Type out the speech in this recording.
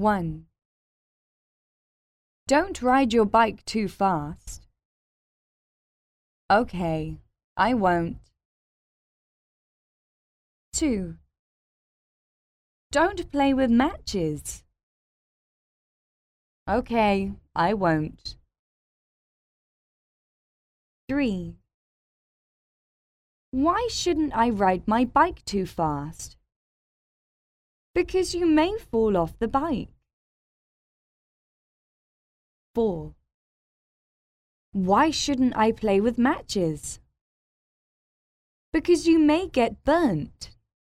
1. Don't ride your bike too fast. Okay, I won't. 2. Don't play with matches. Okay, I won't. 3. Why shouldn't I ride my bike too fast? Because you may fall off the bike. 4. Why shouldn't I play with matches? Because you may get burnt.